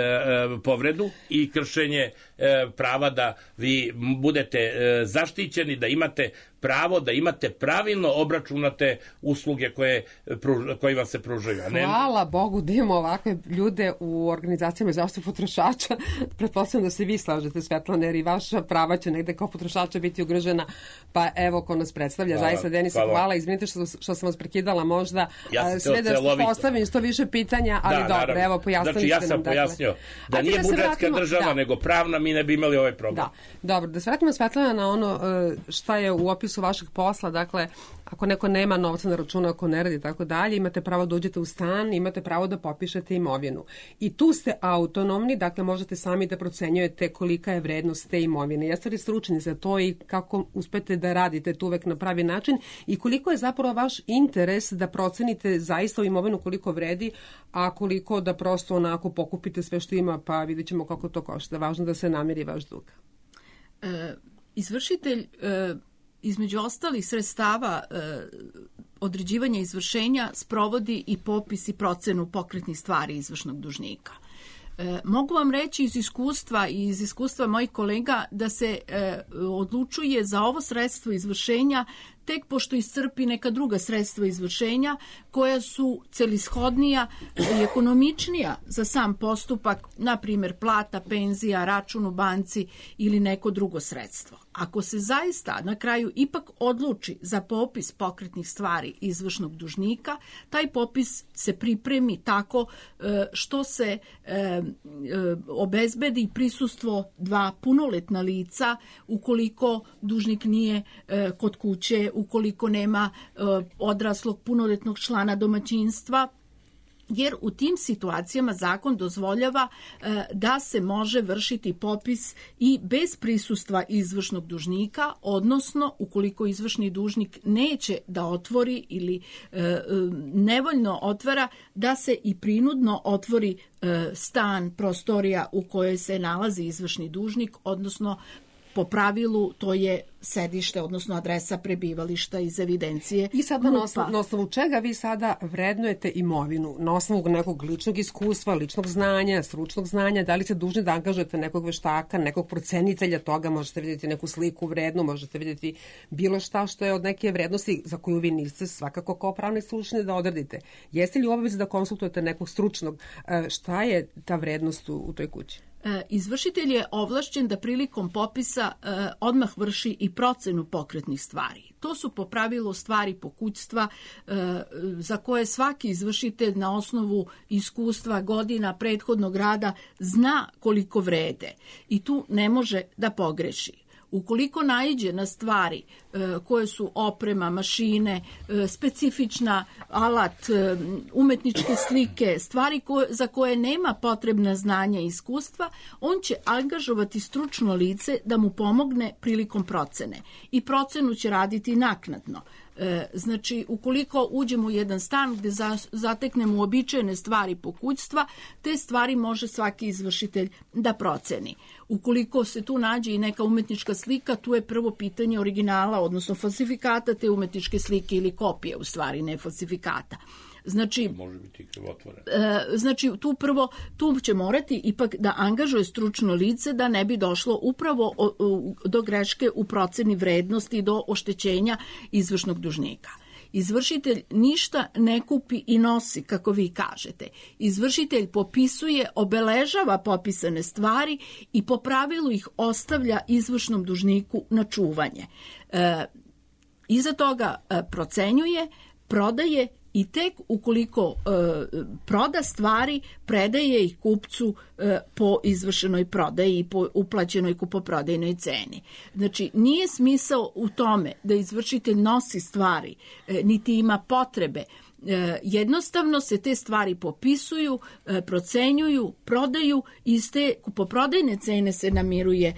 povredu i kršenje prava da vi budete zaštićeni, da imate pravo, da imate pravilno obračunate usluge koje vam se pružaju. Hvala Bogu da imamo ovakve ljude u organizacijama zaštite potrošača. Pretpostavljam da se vi slažete, Svetlana, jer i vaša prava će negde kao potrošača biti ugrožena. Pa evo ko nas predstavlja. Zaista, Denisa, hvala. Izvinite što sam vas prekidala možda. Sve da postavim što više pitanja, ali dobro, evo pojasnili ste nam. Znači, ja sam pojasnio da nije budžetska država, nego pravna, mi ne bi imali ovaj problem. Da, dobro, da se vratimo, Svetlana, na ono šta je u opisu vašeg posla. Dakle, ako neko nema novca na računu, ako ne radi, tako dalje, imate pravo da uđete u stan, imate pravo da popišete imovinu. I tu ste autonomni, dakle možete sami da procenjujete kolika je vrednost te imovine. Jeste li stručni za to i kako uspete da radite tu uvek na pravi način, i koliko je zapravo vaš interes da procenite zaista u imovinu koliko vredi, a koliko da prosto onako pokupite sve što ima, pa vidjet ćemo kako to košta. Važno da se namiri vaš dug. Izvršitelj između ostalih sredstava određivanja izvršenja sprovodi i popis i procenu pokretnih stvari izvršnog dužnika. Mogu vam reći iz iskustva mojih kolega da se odlučuje za ovo sredstvo izvršenja tek pošto iscrpi neka druga sredstva izvršenja koja su celishodnija i ekonomičnija za sam postupak, na primjer plata, penzija, račun u banci ili neko drugo sredstvo. Ako se zaista na kraju ipak odluči za popis pokretnih stvari izvršnog dužnika, taj popis se pripremi tako što se obezbedi prisustvo dva punoletna lica ukoliko dužnik nije kod kuće, ukoliko nema odraslog punoletnog člana domaćinstva, jer u tim situacijama zakon dozvoljava da se može vršiti popis i bez prisustva izvršnog dužnika, odnosno ukoliko izvršni dužnik neće da otvori ili nevoljno otvara, da se i prinudno otvori stan, prostorija u kojoj se nalazi izvršni dužnik, odnosno po pravilu to je sedište, odnosno adresa prebivališta iz evidencije. I sada na osnovu čega vi sada vrednujete imovinu? Na osnovu nekog ličnog iskustva, ličnog znanja, stručnog znanja, da li ste dužni da angažujete nekog veštaka, nekog procenitelja toga, možete vidjeti neku sliku vrednu, možete vidjeti bilo šta što je od neke vrednosti za koju vi niste svakako kao pravni stručni da odredite. Jeste li u obavezi da konsultujete nekog stručnog? Šta je ta vrednost u toj kući? Izvršitelj je ovlašćen da prilikom popisa odmah vrši i procenu pokretnih stvari. To su po pravilu stvari pokućstva za koje svaki izvršitelj na osnovu iskustva godina prethodnog rada zna koliko vrede i tu ne može da pogreši. Ukoliko naiđe na stvari koje su oprema, mašine, specifična alat, umetničke slike, stvari za koje nema potrebna znanja i iskustva, on će angažovati stručno lice da mu pomogne prilikom procene. I procenu će raditi naknadno. Znači, ukoliko uđemo u jedan stan gde zateknemo uobičajene stvari pokućstva, te stvari može svaki izvršitelj da proceni. Ukoliko se tu nađe i neka umetnička slika, tu je prvo pitanje originala, odnosno falsifikata te umetničke slike ili kopije, u stvari, ne falsifikata. Znači, može biti krivotvoren. Znači, tu će morati ipak da angažuje stručno lice da ne bi došlo upravo do greške u proceni vrednosti i do oštećenja izvršnog dužnika. Izvršitelj ništa ne kupi i nosi, kako vi kažete. Izvršitelj popisuje, obeležava popisane stvari i po pravilu ih ostavlja izvršnom dužniku na čuvanje. Iza toga procenjuje, prodaje i tek ukoliko proda stvari, predaje ih kupcu po izvršenoj prodaji i po uplaćenoj kupoprodajnoj ceni. Znači, nije smisao u tome da izvršitelj nosi stvari, niti ima potrebe. Jednostavno se te stvari popisuju, procenjuju, prodaju i iz te kupoprodajne cene se namiruje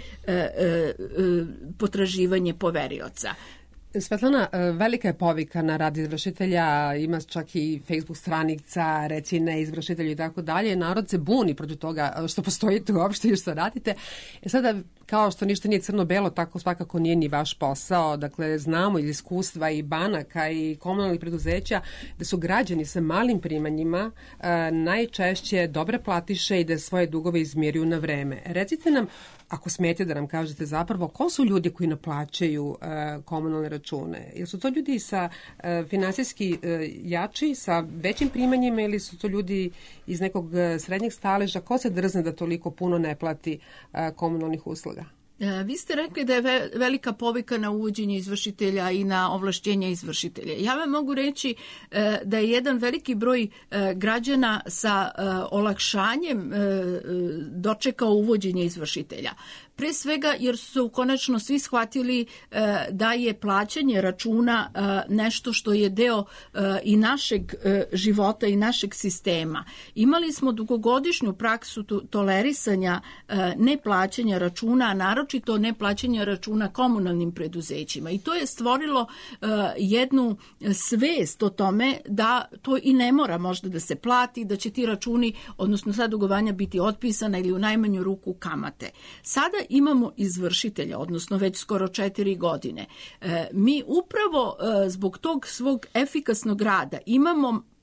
potraživanje poverioca. Svetlana, velika je povika na rad izvršitelja, ima čak i Facebook stranica, reci ne izvršitelju i tako dalje. Narod se buni protiv toga što postojite uopšte i što radite. Sada, kao što ništa nije crno-belo, tako svakako nije ni vaš posao. Dakle, znamo iz iskustva i banaka i komunalnih preduzeća da su građani sa malim primanjima najčešće dobre platiše i da svoje dugove izmiruju na vreme. Recite nam, ako smete da nam kažete zapravo, ko su ljudi koji naplaćaju komunalne račune? Ili su to ljudi sa finansijski jači, sa većim primanjima ili su to ljudi iz nekog srednjeg staleža? Ko se drzne da toliko puno ne plati komunalnih usluga? Vi ste rekli da je velika povika na uvođenje izvršitelja i na ovlašćenja izvršitelja. Ja vam mogu reći da je jedan veliki broj građana sa olakšanjem dočekao uvođenje izvršitelja. Pre svega jer su konačno svi shvatili da je plaćanje računa nešto što je deo i našeg života i našeg sistema. Imali smo dugogodišnju praksu tolerisanja neplaćanja računa, a naročito neplaćanja računa komunalnim preduzećima. I to je stvorilo jednu svest o tome da to i ne mora možda da se plati, da će ti računi, odnosno sad dugovanja, biti otpisana ili u najmanju ruku kamate. Sada imamo izvršitelja, odnosno već skoro 4 godine. Mi upravo zbog tog svog efikasnog rada imamo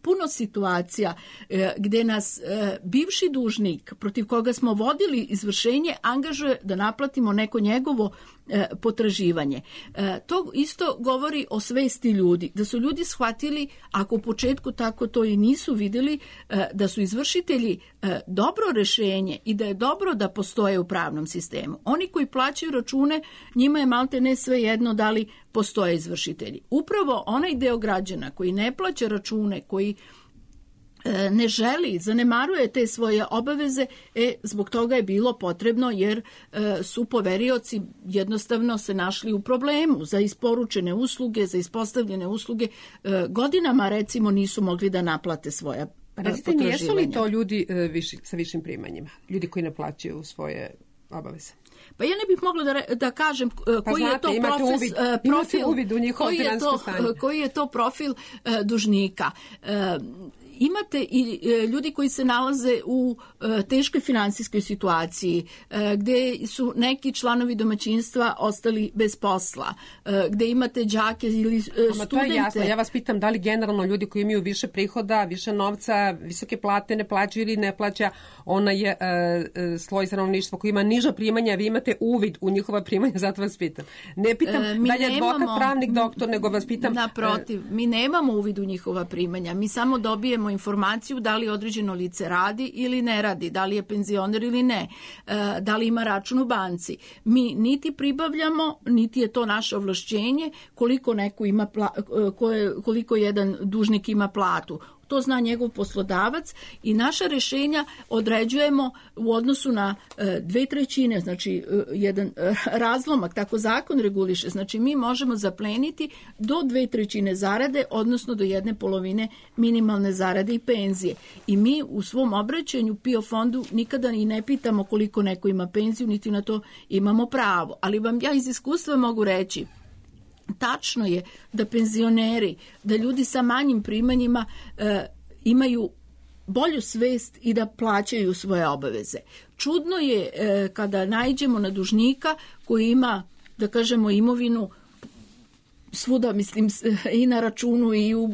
puno situacija gde nas bivši dužnik protiv koga smo vodili izvršenje angažuje da naplatimo neko njegovo potraživanje. To isto govori o svesti ljudi, da su ljudi shvatili, ako u početku tako to i nisu videli, da su izvršitelji dobro rešenje i da je dobro da postoje u pravnom sistemu. Oni koji plaćaju račune, njima je malte ne sve jedno da li postoje izvršitelji. Upravo onaj deo građana koji ne plaća račune, koji ne želi, zanemaruje te svoje obaveze, zbog toga je bilo potrebno, jer su poverioci jednostavno se našli u problemu za isporučene usluge, za ispostavljene usluge, godinama recimo nisu mogli da naplate svoja potraživanja. Recite mi, jesu li to ljudi sa višim primanjima, ljudi koji ne plaćaju svoje obaveze? Pa ja ne bih mogla da kažem koji je to profil, koji je to profil dužnika. Imate i ljudi koji se nalaze u teškoj finansijskoj situaciji, gde su neki članovi domaćinstva ostali bez posla, gde imate đake ili studente. To je jasno. Ja vas pitam da li generalno ljudi koji imaju više prihoda, više novca, visoke plate ne plaćaju ili ne plaća, ona je sloj stanovništva koji ima niža primanja, vi imate uvid u njihova primanja, zato vas pitam. Ne pitam da li je advokat, pravnik, doktor, nego vas pitam... Naprotiv, mi nemamo uvid u njihova primanja, mi samo dobijemo informaciju da li određeno lice radi ili ne radi, da li je penzioner ili ne, da li ima račun u banci. Mi niti pribavljamo, niti je to naše ovlašćenje koliko jedan dužnik ima platu. To zna njegov poslodavac i naša rešenja određujemo u odnosu na 2/3, znači jedan razlomak, tako zakon reguliše. Znači mi možemo zapleniti do 2/3 zarade, odnosno do 1/2 minimalne zarade i penzije. I mi u svom obraćanju PIO fondu nikada i ne pitamo koliko neko ima penziju, niti na to imamo pravo. Ali vam ja iz iskustva mogu reći, tačno je da penzioneri, da ljudi sa manjim primanjima imaju bolju svest i da plaćaju svoje obaveze. Čudno je kada naiđemo na dužnika koji ima, da kažemo, imovinu svuda, mislim, i na računu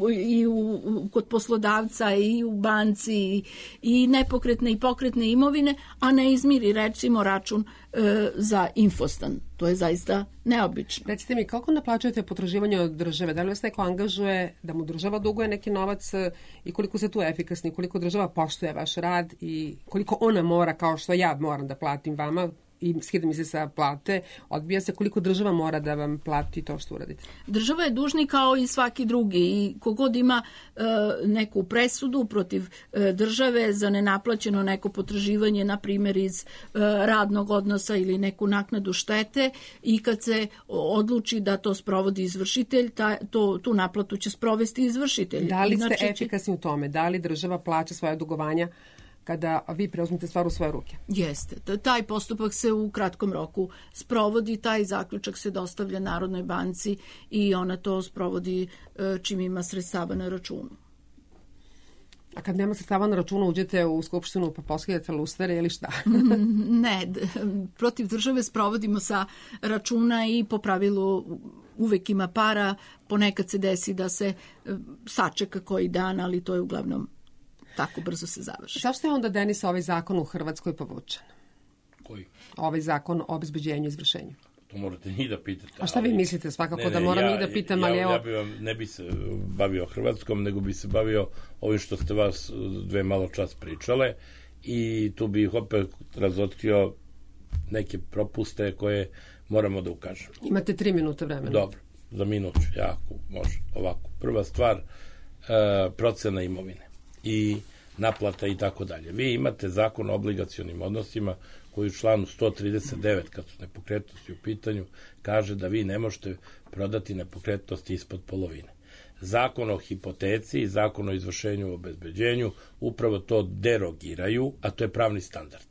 kod poslodavca i u banci i nepokretne i pokretne imovine, a ne izmiri recimo račun za infostan. To je zaista neobično. Recite mi, kako naplaćujete potraživanje od države? Da li vas neko angažuje da mu država duguje neki novac i koliko ste tu efikasni, koliko država poštuje vaš rad i koliko ona mora, kao što ja moram da platim vama, i skida mi se sa plate, odbija se, koliko država mora da vam plati to što uradite? Država je dužnik kao i svaki drugi i kogod ima neku presudu protiv države za nenaplaćeno neko potraživanje, na primjer iz radnog odnosa ili neku naknadu štete, i kad se odluči da to sprovodi izvršitelj, tu naplatu će sprovesti izvršitelj. Da li ste efikasni u tome? Da li država plaća svoje dugovanja kada vi preuzmete stvar u svoje ruke? Jeste. Taj postupak se u kratkom roku sprovodi, taj zaključak se dostavlja Narodnoj banci i ona to sprovodi čim ima sredstava na računu. A kad nema sredstava na računu, uđete u skupštinu pa poskidate lustere ili šta? Ne, protiv države sprovodimo sa računa i po pravilu uvek ima para, ponekad se desi da se sačeka koji dan, ali to je uglavnom tako brzo se završi. Zašto je onda, Denis, ovaj zakon u Hrvatskoj povučen? Koji? Ovaj zakon o obezbeđenju i izvršenju. To morate njih da pitate. A šta vi mislite? Svakako da moram njih da pitam, ali evo... Ja ne bi se bavio Hrvatskom, nego bi se bavio ovim što ste vas dve malo čas pričale, i tu bih opet razotkrio neke propuste koje moramo da ukažemo. Imate 3 minuta vremena. Dobro, za minuću, jako može. Ovako, prva stvar, procena imovine i naplata i tako dalje. Vi imate zakon o obligacionim odnosima koji u članu 139, kad su nepokretnosti u pitanju, kaže da vi ne možete prodati nepokretnosti ispod polovine. Zakon o hipoteci i zakon o izvršenju i obezbeđenju upravo to derogiraju, a to je pravni standard.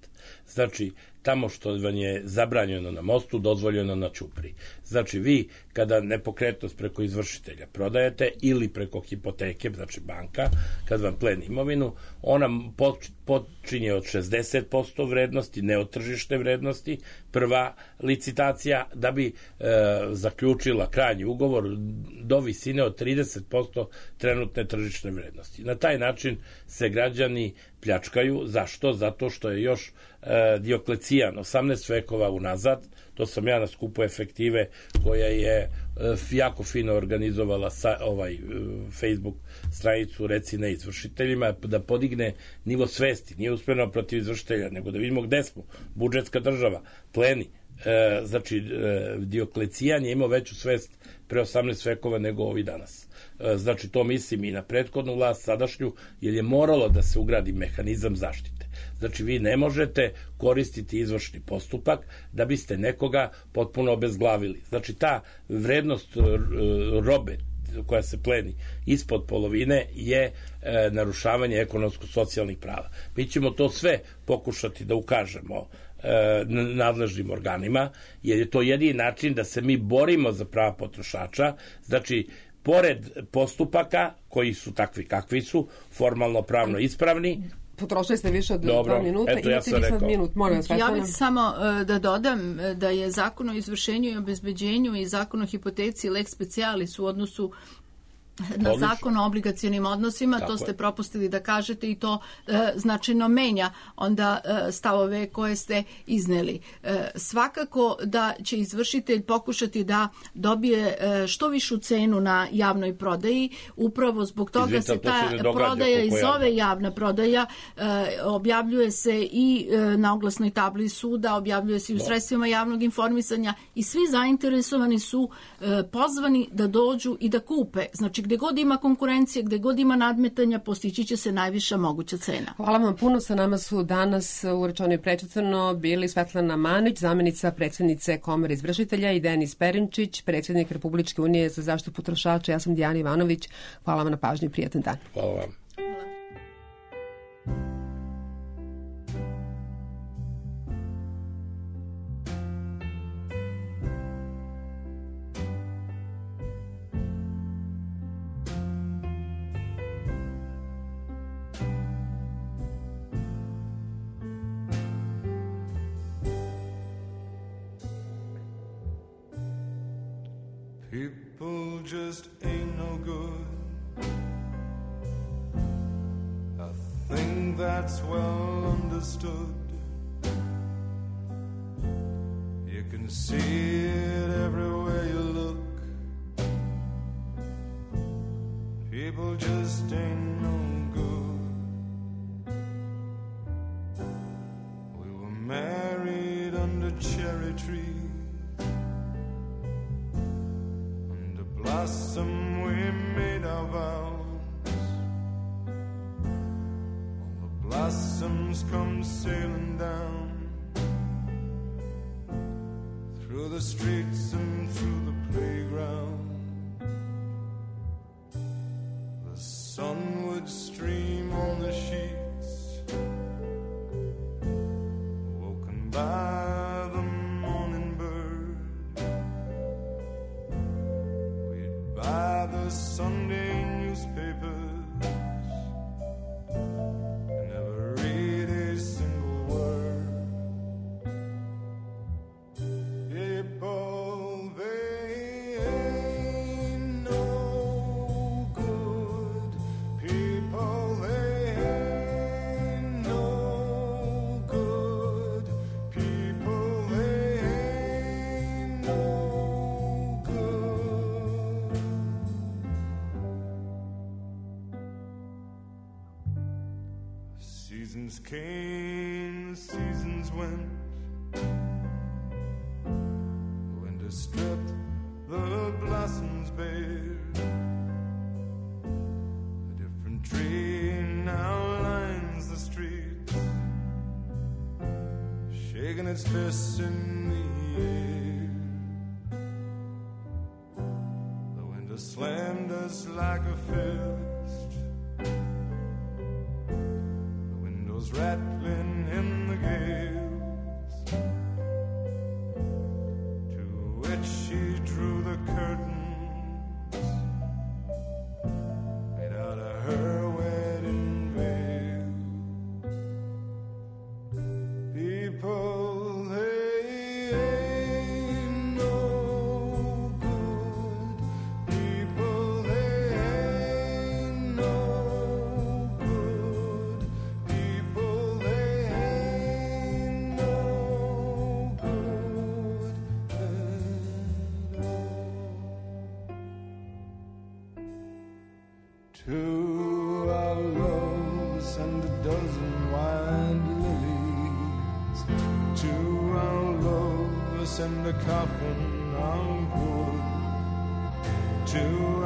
Znači, tamo što vam je zabranjeno na mostu, dozvoljeno na ćupri. Znači, vi kada nepokretnost preko izvršitelja prodajete ili preko hipoteke, znači banka, kad vam pleni imovinu, ona počinje od 60% vrednosti, ne od tržišne vrednosti, prva licitacija, da bi zaključila krajnji ugovor do visine od 30% trenutne tržišne vrednosti. Na taj način se građani pljačkaju. Zašto? Zato što je još Dioklecijan 18 vekova unazad, to sam ja na skupu efektive koja je jako fino organizovala Facebook stranicu Reci ne izvršiteljima, da podigne nivo svesti, nije usmjereno protiv izvršitelja, nego da vidimo gde smo, budžetska država, pleni. Znači, Dioklecijan je imao veću svest pre 18 vekova nego ovi danas. Znači, to mislim i na prethodnu vlast, sadašnju, jer je moralo da se ugradi mehanizam zaštite. Znači, vi ne možete koristiti izvršni postupak da biste nekoga potpuno obezglavili. Znači, ta vrednost robe koja se pleni ispod polovine je narušavanje ekonomsko-socijalnih prava. Mi ćemo to sve pokušati da ukažemo nadležnim organima, jer je to jedini način da se mi borimo za prava potrošača. Znači, pored postupaka koji su takvi kakvi su, formalno pravno ispravni. Potrošili ste više od 2 minuta. Eto, ja sam rekao. Minut, ja bih samo da dodam da je Zakon o izvršenju i obezbeđenju i Zakon o hipoteci lex specialis u odnosu na Zakon o obligacionim odnosima, to ste propustili da kažete i to značajno menja onda stavove koje ste izneli. Svakako da će izvršitelj pokušati da dobije što višu cenu na javnoj prodaji, upravo zbog toga se ta prodaja i zove javna prodaja, objavljuje se i na oglasnoj tabli suda, objavljuje se i u sredstvima javnog informisanja i svi zainteresovani su pozvani da dođu i da kupe. Znači, gde god ima konkurencije, gde god ima nadmetanja, postići će se najviša moguća cena. Hvala vam puno. Sa nama su danas u rečoni prečetvrno bili Svetlana Manić, zamjenica predsjednice Komore izvršitelja, i Denis Perinčić, predsjednik Republičke unije za zaštitu potrošača. Ja sam Dijana Ivanović. Hvala vam na pažnji i prijatan dan. Hvala vam. People just ain't no good. I think that's well understood. You can see it everywhere you look. People just ain't no good. We were married under cherry trees. Blossom, we made our vows. All the blossoms come sailing down through the streets and through the playground. The sun would stream on the sheets, woken by the morning bird. By the Sunday newspapers and never read a single word. People, they ain't no good. People, they ain't no good. People, they ain't no good. Seasons came, the seasons went. Winter stripped the blossoms bare. A different tree now lines the streets, shaking its fists in the air. The winter slammed us like a fist, rattling in the gale. To our love send a dozen white lilies. To our love send a coffin of wood. To